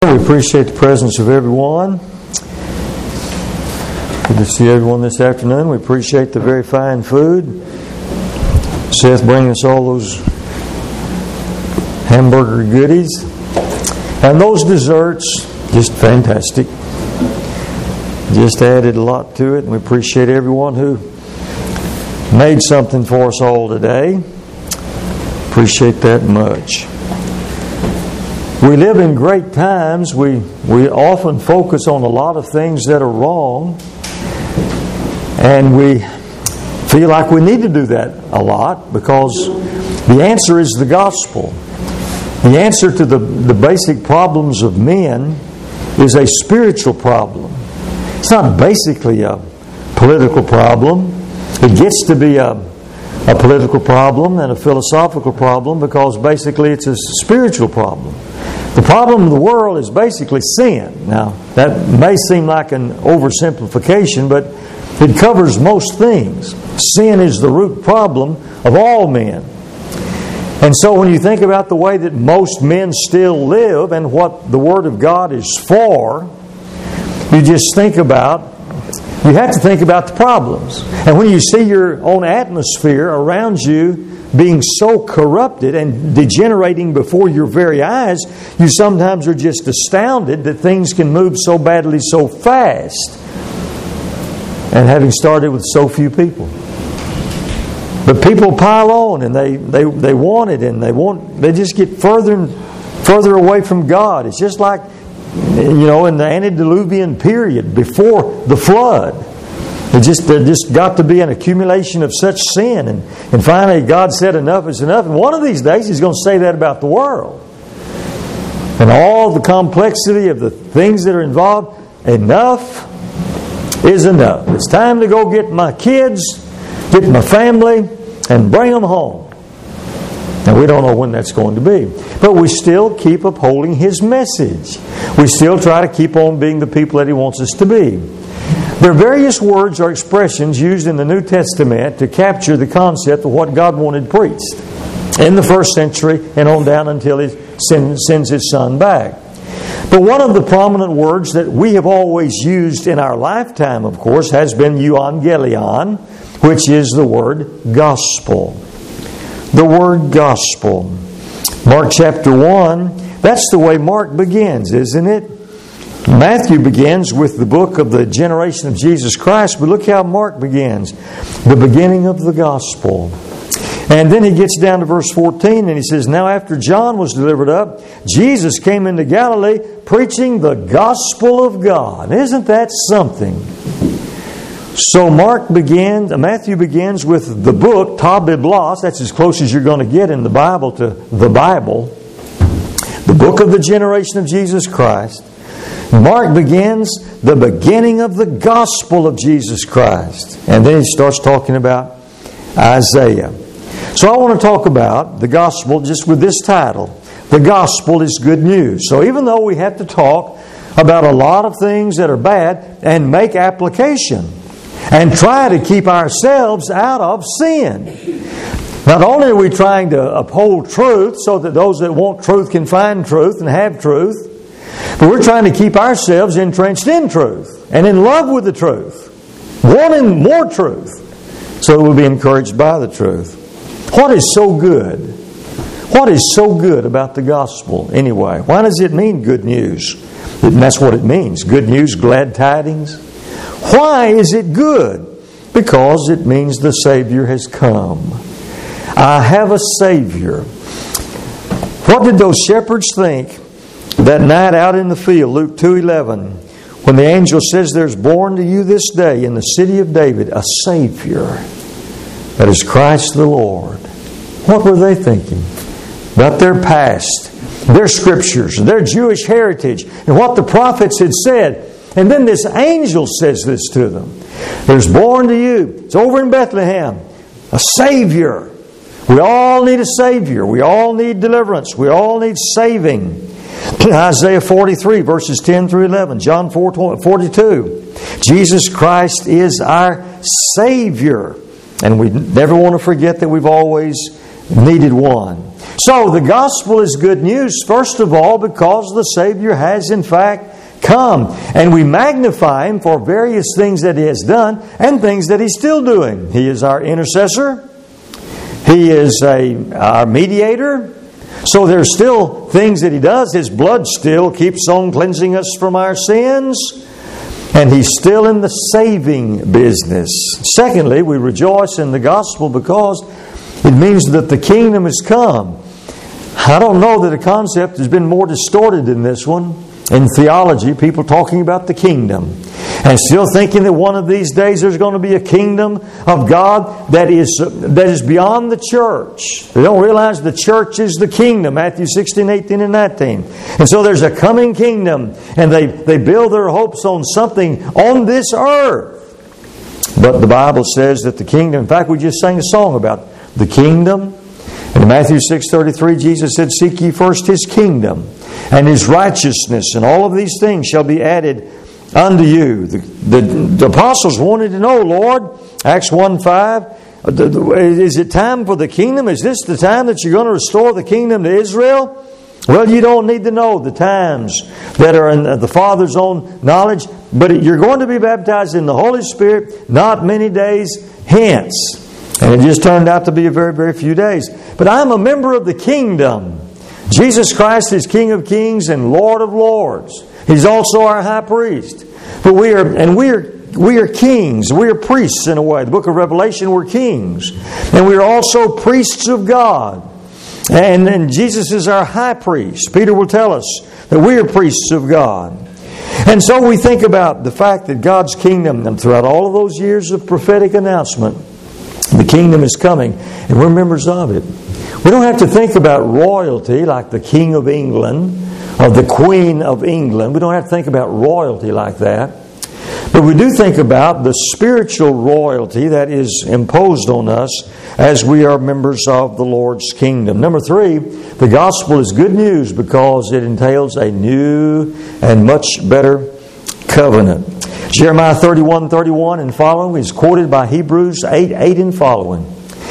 We appreciate the presence of everyone. Good to see everyone this afternoon. We appreciate the very fine food. Seth bringing us all those hamburger goodies. And those desserts, just fantastic. Just added a lot to it. And we appreciate everyone who made something for us all today. Appreciate that much. We live in great times. We often focus on a lot of things that are wrong. And we feel like we need to do that a lot because the answer is the gospel. The answer to the basic problems of men is a spiritual problem. It's not basically a political problem. It gets to be a political problem and a philosophical problem because basically it's a spiritual problem. The problem of the world is basically sin. Now, that may seem like an oversimplification, but it covers most things. Sin is the root problem of all men. And so when you think about the way that most men still live and what the Word of God is for, you have to think about the problems. And when you see your own atmosphere around you being so corrupted and degenerating before your very eyes, you sometimes are just astounded that things can move so badly so fast. And having started with so few people. But people pile on and they want it and they just get further and further away from God. It's just like, in the antediluvian period before the flood. There just got to be an accumulation of such sin. And finally God said enough is enough. And one of these days He's going to say that about the world. And all the complexity of the things that are involved, enough is enough. It's time to go get my kids, get my family, and bring them home. Now we don't know when that's going to be. But we still keep upholding His message. We still try to keep on being the people that He wants us to be. There are various words or expressions used in the New Testament to capture the concept of what God wanted preached in the first century and on down until He sends His Son back. But one of the prominent words that we have always used in our lifetime, of course, has been euangelion, which is the word gospel. The word gospel. Mark chapter 1, that's the way Mark begins, isn't it? Matthew begins with the book of the generation of Jesus Christ, but look how Mark begins. The beginning of the gospel. And then he gets down to verse 14 and he says, Now after John was delivered up, Jesus came into Galilee preaching the gospel of God. Isn't that something? So Matthew begins with the book, Ta Biblos. That's as close as you're going to get in the Bible to the Bible. The book of the generation of Jesus Christ. Mark begins the beginning of the gospel of Jesus Christ. And then he starts talking about Isaiah. So I want to talk about the gospel just with this title. The gospel is good news. So even though we have to talk about a lot of things that are bad and make application and try to keep ourselves out of sin. Not only are we trying to uphold truth so that those that want truth can find truth and have truth, but we're trying to keep ourselves entrenched in truth and in love with the truth, wanting more truth, so that we'll be encouraged by the truth. What is so good? What is so good about the gospel anyway? Why does it mean good news? And that's what it means. Good news, glad tidings. Why is it good? Because it means the Savior has come. I have a Savior. What did those shepherds think that night out in the field, Luke 2:11, when the angel says there's born to you this day in the city of David a Savior, that is Christ the Lord? What were they thinking? About their past, their scriptures, their Jewish heritage, and what the prophets had said. And then this angel says this to them. There's born to you, it's over in Bethlehem, a Savior. We all need a Savior. We all need deliverance. We all need saving. Isaiah 43 verses 10 through 11. John 4:42. Jesus Christ is our Savior. And we never want to forget that we've always needed one. So the gospel is good news, first of all, because the Savior has in fact come. And we magnify Him for various things that He has done and things that He's still doing. He is our intercessor. He is our mediator. So there's still things that He does. His blood still keeps on cleansing us from our sins. And He's still in the saving business. Secondly, we rejoice in the gospel because it means that the kingdom has come. I don't know that a concept has been more distorted than this one. In theology, people talking about the kingdom and still thinking that one of these days there's going to be a kingdom of God that is beyond the church. They don't realize the church is the kingdom, Matthew 16, 18, and 19. And so there's a coming kingdom, and they build their hopes on something on this earth. But the Bible says that the kingdom, in fact, we just sang a song about the kingdom. In Matthew 6:33, Jesus said, "Seek ye first His kingdom and His righteousness, and all of these things shall be added unto you." The apostles wanted to know, Lord, Acts 1:5, is it time for the kingdom? Is this the time that you're going to restore the kingdom to Israel? Well, you don't need to know the times that are in the Father's own knowledge, but you're going to be baptized in the Holy Spirit not many days hence. And it just turned out to be a very, very few days. But I'm a member of the kingdom. Jesus Christ is King of kings and Lord of lords. He's also our high priest. But we are kings. We are priests in a way. The book of Revelation, we're kings. And we are also priests of God. And Jesus is our high priest. Peter will tell us that we are priests of God. And so we think about the fact that God's kingdom, and throughout all of those years of prophetic announcement, the kingdom is coming, and we're members of it. We don't have to think about royalty like the King of England or the Queen of England. We don't have to think about royalty like that. But we do think about the spiritual royalty that is imposed on us as we are members of the Lord's kingdom. Number 3, the gospel is good news because it entails a new and much better covenant. Jeremiah 31:31 and following is quoted by Hebrews 8:8 and following.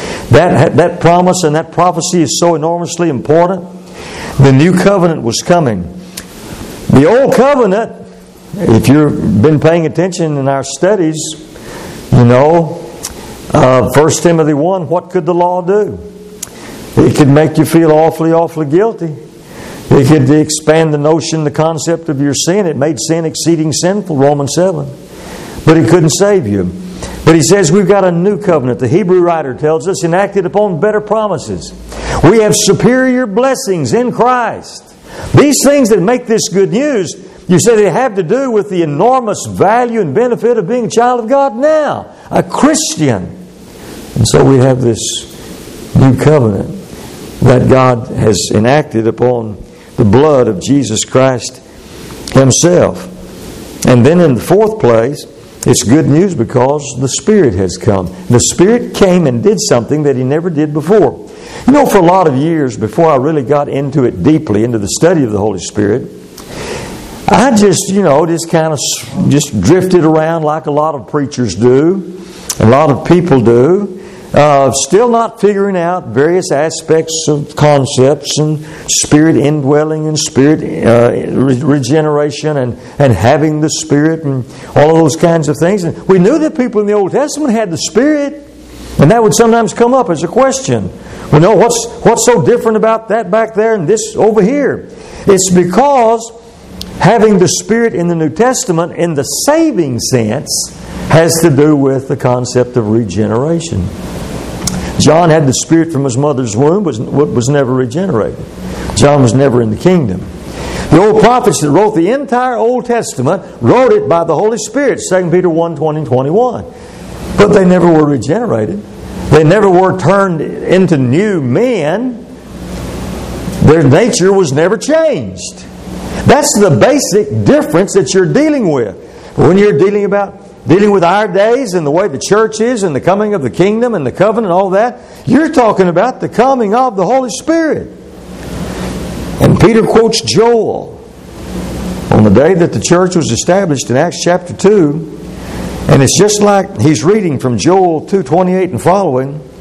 That promise and that prophecy is so enormously important. The new covenant was coming. The old covenant, if you've been paying attention in our studies, you know, 1 Timothy 1, what could the law do? It could make you feel awfully guilty. It could expand the notion, the concept of your sin. It made sin exceeding sinful, Romans 7. But it couldn't save you. But he says we've got a new covenant. The Hebrew writer tells us, enacted upon better promises. We have superior blessings in Christ. These things that make this good news, you say they have to do with the enormous value and benefit of being a child of God now, a Christian. And so we have this new covenant that God has enacted upon the blood of Jesus Christ Himself. And then in the 4th place, it's good news because the Spirit has come. The Spirit came and did something that He never did before. You know, for a lot of years before I really got into it deeply, into the study of the Holy Spirit, I just kind of drifted around like a lot of preachers do, a lot of people do. Still not figuring out various aspects of concepts and Spirit indwelling and Spirit regeneration and having the Spirit and all of those kinds of things. And we knew that people in the Old Testament had the Spirit, and that would sometimes come up as a question. We know what's so different about that back there and this over here. It's because having the Spirit in the New Testament in the saving sense has to do with the concept of regeneration. John had the Spirit from his mother's womb, but was never regenerated. John was never in the kingdom. The old prophets that wrote the entire Old Testament wrote it by the Holy Spirit, 2 Peter 1, 20 and 21. But they never were regenerated. They never were turned into new men. Their nature was never changed. That's the basic difference that you're dealing with. When you're dealing with our days and the way the church is and the coming of the kingdom and the covenant and all that, you're talking about the coming of the Holy Spirit. And Peter quotes Joel on the day that the church was established in Acts chapter 2. And it's just like he's reading from Joel 2:28 and following.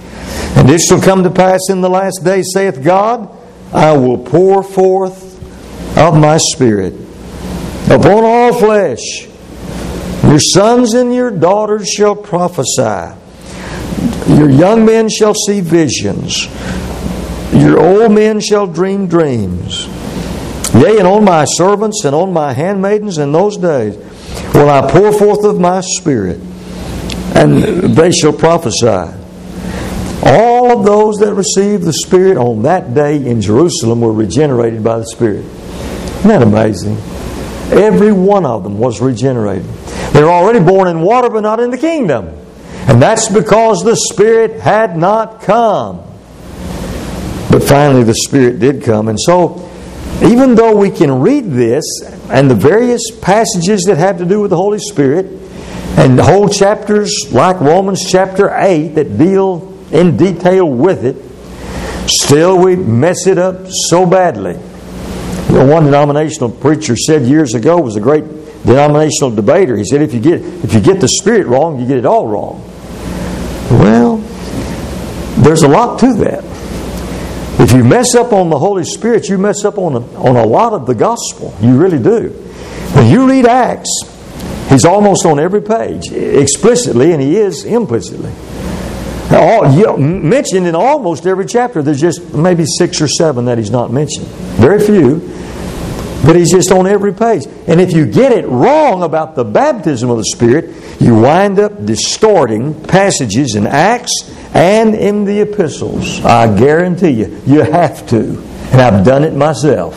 And it shall come to pass in the last day, saith God, I will pour forth of my Spirit upon all flesh. Your sons and your daughters shall prophesy. Your young men shall see visions. Your old men shall dream dreams. Yea, and on my servants and on my handmaidens in those days will I pour forth of my Spirit, and they shall prophesy. All of those that received the Spirit on that day in Jerusalem were regenerated by the Spirit. Isn't that amazing? Every one of them was regenerated. They were already born in water, but not in the kingdom. And that's because the Spirit had not come. But finally the Spirit did come. And so, even though we can read this and the various passages that have to do with the Holy Spirit, and whole chapters like Romans chapter 8 that deal in detail with it, still we mess it up so badly. One denominational preacher said years ago, was a great denominational debater, he said, if you get the Spirit wrong, you get it all wrong. Well, there's a lot to that. If you mess up on the Holy Spirit, you mess up on a lot of the gospel. You really do. When you read Acts, He's almost on every page, explicitly, and He is implicitly. Mentioned in almost every chapter. There's just maybe 6 or 7 that He's not mentioned. Very few. But He's just on every page. And if you get it wrong about the baptism of the Spirit, you wind up distorting passages in Acts and in the epistles. I guarantee you, you have to. And I've done it myself.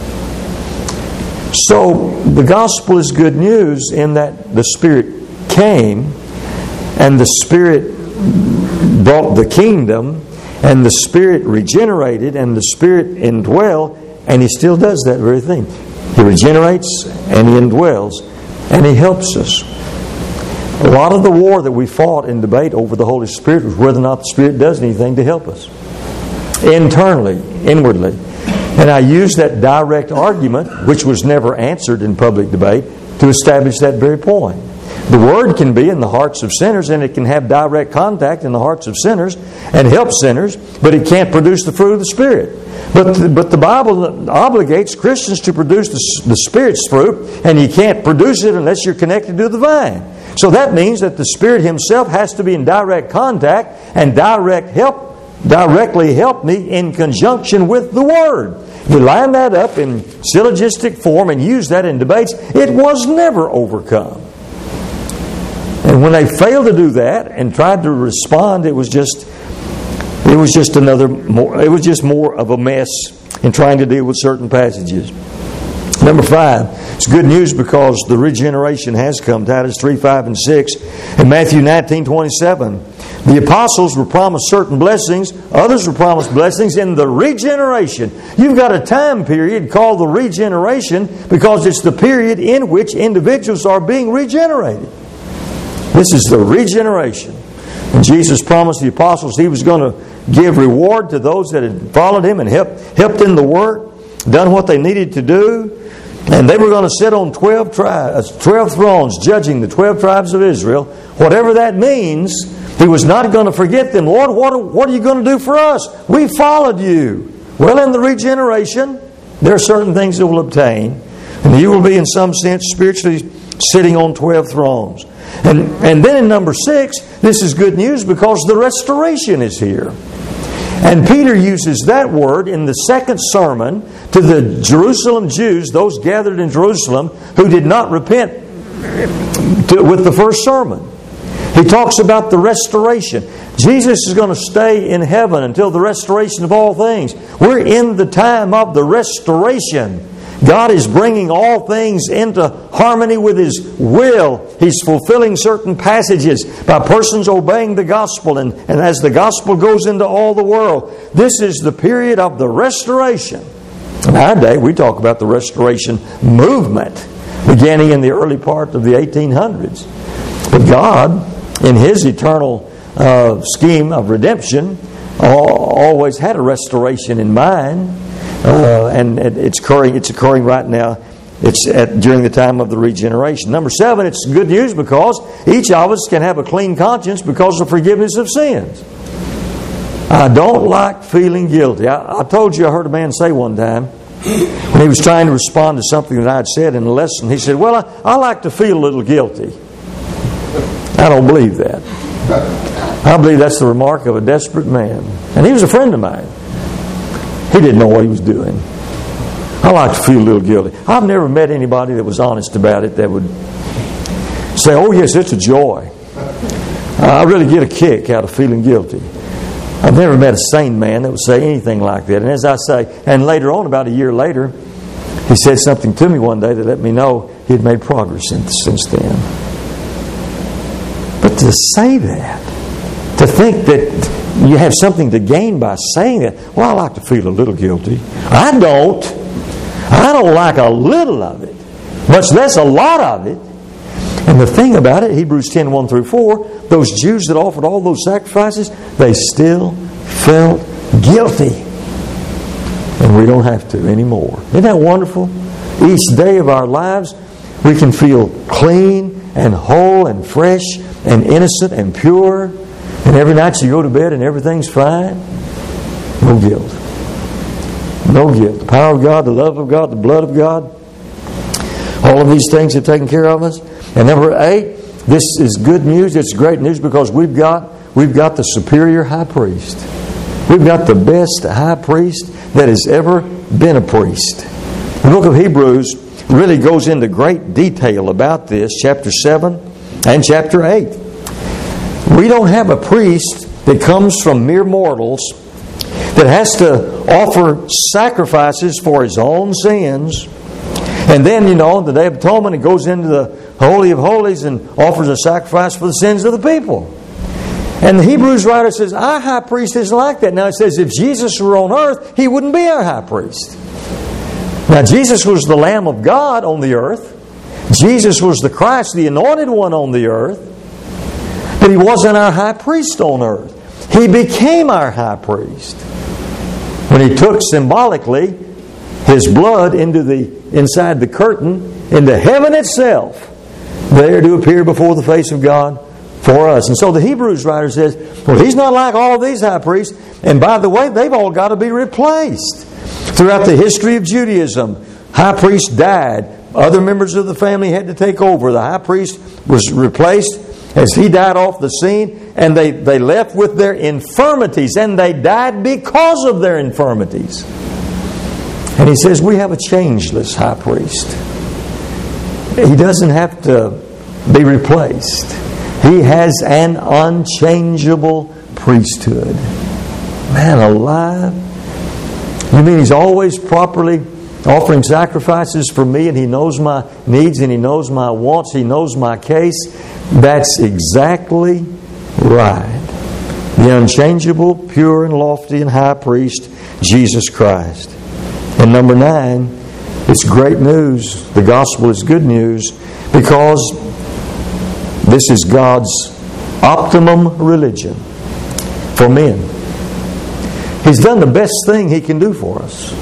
So, the gospel is good news in that the Spirit came, and the Spirit brought the kingdom, and the Spirit regenerated, and the Spirit indwelled, and He still does that very thing. He regenerates, and He indwells, and He helps us. A lot of the war that we fought in debate over the Holy Spirit was whether or not the Spirit does anything to help us. Internally, inwardly. And I used that direct argument, which was never answered in public debate, to establish that very point. The Word can be in the hearts of sinners, and it can have direct contact in the hearts of sinners and help sinners, but it can't produce the fruit of the Spirit. But the Bible obligates Christians to produce the Spirit's fruit, and you can't produce it unless you're connected to the vine. So that means that the Spirit Himself has to be in direct contact and directly help me in conjunction with the Word. We line that up in syllogistic form and use that in debates. It was never overcome. And when they failed to do that and tried to respond, it was just more of a mess in trying to deal with certain passages. Number 5, it's good news because the regeneration has come. Titus 3, 5, and 6. In Matthew 19, 27, the apostles were promised certain blessings. Others were promised blessings in the regeneration. You've got a time period called the regeneration because it's the period in which individuals are being regenerated. This is the regeneration. And Jesus promised the apostles He was going to give reward to those that had followed Him and helped in the work, done what they needed to do. And they were going to sit on 12 thrones judging the 12 tribes of Israel. Whatever that means, He was not going to forget them. Lord, what are you going to do for us? We followed you. Well, in the regeneration, there are certain things that will obtain. And you will be, in some sense, spiritually sitting on 12 thrones. And then in number 6, this is good news because the restoration is here. And Peter uses that word in the second sermon to the Jerusalem Jews, those gathered in Jerusalem, who did not repent with the first sermon. He talks about the restoration. Jesus is going to stay in heaven until the restoration of all things. We're in the time of the restoration. God is bringing all things into harmony with His will. He's fulfilling certain passages by persons obeying the gospel. And as the gospel goes into all the world, this is the period of the restoration. In our day, we talk about the restoration movement beginning in the early part of the 1800s. But God, in His eternal scheme of redemption, always had a restoration in mind. And it's occurring right now. It's during the time of the regeneration. Number 7, it's good news because each of us can have a clean conscience because of forgiveness of sins. I don't like feeling guilty. I told you I heard a man say one time, when he was trying to respond to something that I had said in a lesson, he said, well, I like to feel a little guilty. I don't believe that. I believe that's the remark of a desperate man. And he was a friend of mine. He didn't know what he was doing. I like to feel a little guilty. I've never met anybody that was honest about it that would say, oh yes, it's a joy. I really get a kick out of feeling guilty. I've never met a sane man that would say anything like that. And as I say, and later on, about a year later, he said something to me one day that let me know he had made progress since then. But to say that, to think that you have something to gain by saying that, well, I like to feel a little guilty. I don't like a little of it, much less a lot of it. And the thing about it, Hebrews 10, 1 through 4, those Jews that offered all those sacrifices, they still felt guilty. And we don't have to anymore. Isn't that wonderful? Each day of our lives, we can feel clean and whole and fresh and innocent and pure. And every night you go to bed and everything's fine. No guilt. No guilt. The power of God, the love of God, the blood of God. All of these things have taken care of us. And number 8, this is good news. It's great news because we've got the superior high priest. We've got the best high priest that has ever been a priest. The book of Hebrews really goes into great detail about this, chapter 7 and chapter 8. We don't have a priest that comes from mere mortals that has to offer sacrifices for his own sins. And then, the Day of Atonement, it goes into the Holy of Holies and offers a sacrifice for the sins of the people. And the Hebrews writer says, our high priest isn't like that. Now it says, if Jesus were on earth, he wouldn't be our high priest. Now Jesus was the Lamb of God on the earth. Jesus was the Christ, the Anointed One on the earth. But he wasn't our high priest on earth. He became our high priest when he took symbolically his blood inside the curtain, into heaven itself, there to appear before the face of God for us. And so the Hebrews writer says, well, he's not like all of these high priests. And by the way, they've all got to be replaced. Throughout the history of Judaism, high priest died. Other members of the family had to take over. The high priest was replaced as he died off the scene, and they left with their infirmities, and they died because of their infirmities. And he says, we have a changeless high priest. He doesn't have to be replaced. He has an unchangeable priesthood. Man alive. You mean he's always properly offering sacrifices for me, and he knows my needs and he knows my wants, he knows my case? That's exactly right. The unchangeable, pure and lofty and high priest, Jesus Christ. And number 9, it's great news. The gospel is good news because this is God's optimum religion for men. He's done the best thing He can do for us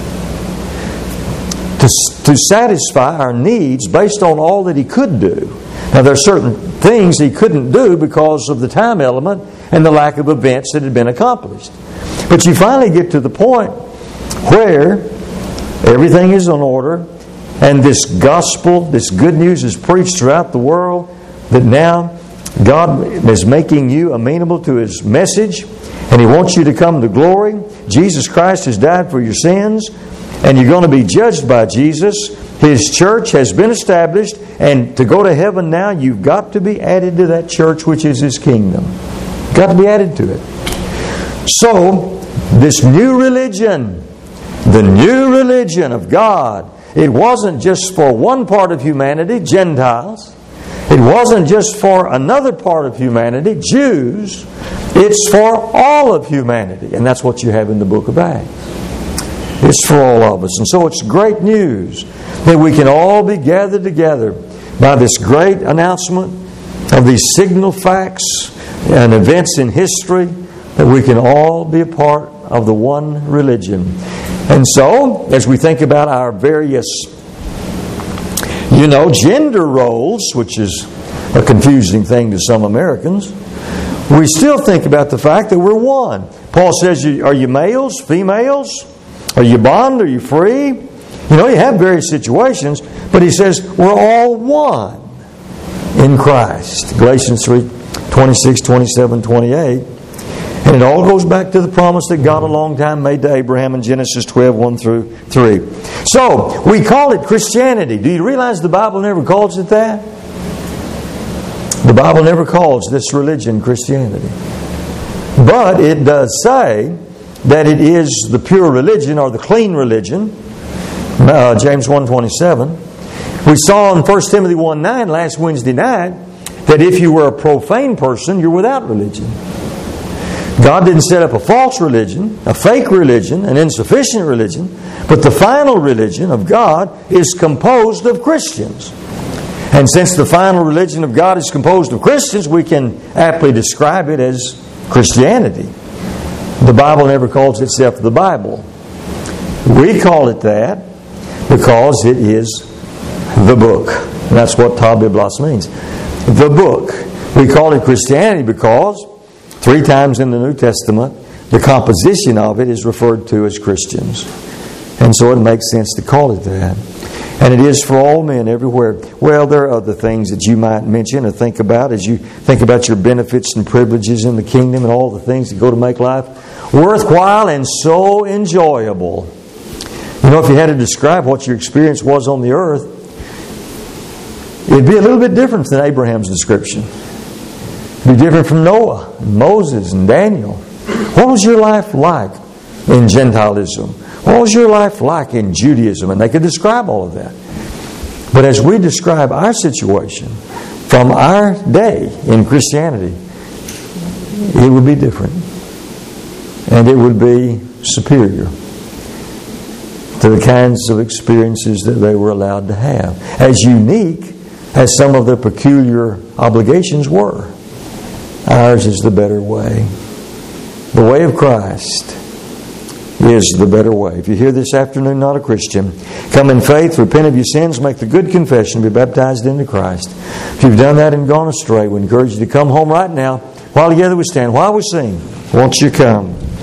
to satisfy our needs based on all that He could do. Now there are certain things He couldn't do because of the time element and the lack of events that had been accomplished. But you finally get to the point where everything is in order, and this gospel, this good news is preached throughout the world, that now God is making you amenable to His message, and He wants you to come to glory. Jesus Christ has died for your sins, and you're going to be judged by Jesus. His church has been established, and to go to heaven now, you've got to be added to that church, which is His kingdom. You've got to be added to it. So, this new religion, the new religion of God, it wasn't just for one part of humanity, Gentiles. It wasn't just for another part of humanity, Jews. It's for all of humanity. And that's what you have in the book of Acts. It's for all of us. And so it's great news that we can all be gathered together by this great announcement of these signal facts and events in history, that we can all be a part of the one religion. And so, as we think about our various, gender roles, which is a confusing thing to some Americans, we still think about the fact that we're one. Paul says, are you males, females? Are you bond? Are you free? You know, you have various situations, but he says, we're all one in Christ. Galatians 3:26, 27, 28. And it all goes back to the promise that God a long time made to Abraham in Genesis 12, 1 through 3. So, we call it Christianity. Do you realize the Bible never calls it that? The Bible never calls this religion Christianity. But it does say that it is the pure religion or the clean religion. James 1:27. We saw in 1 Timothy 1:9 last Wednesday night that if you were a profane person, you're without religion. God didn't set up a false religion, a fake religion, an insufficient religion, but the final religion of God is composed of Christians. And since the final religion of God is composed of Christians, we can aptly describe it as Christianity. The Bible never calls itself the Bible. We call it that because it is the book. That's what Ta Biblos means. The book. We call it Christianity because 3 times in the New Testament, the composition of it is referred to as Christians. And so it makes sense to call it that. And it is for all men everywhere. Well, there are other things that you might mention or think about as you think about your benefits and privileges in the kingdom and all the things that go to make life worthwhile and so enjoyable. You know, if you had to describe what your experience was on the earth, it'd be a little bit different than Abraham's description. It'd be different from Noah, and Moses, and Daniel. What was your life like in Gentilism? What was your life like in Judaism? And they could describe all of that. But as we describe our situation from our day in Christianity, it would be different. And it would be superior to the kinds of experiences that they were allowed to have. As unique as some of their peculiar obligations were, ours is the better way. The way of Christ is the better way. If you're here this afternoon not a Christian, come in faith, repent of your sins, make the good confession, be baptized into Christ. If you've done that and gone astray, we encourage you to come home right now. While together we stand, while we sing, won't you come?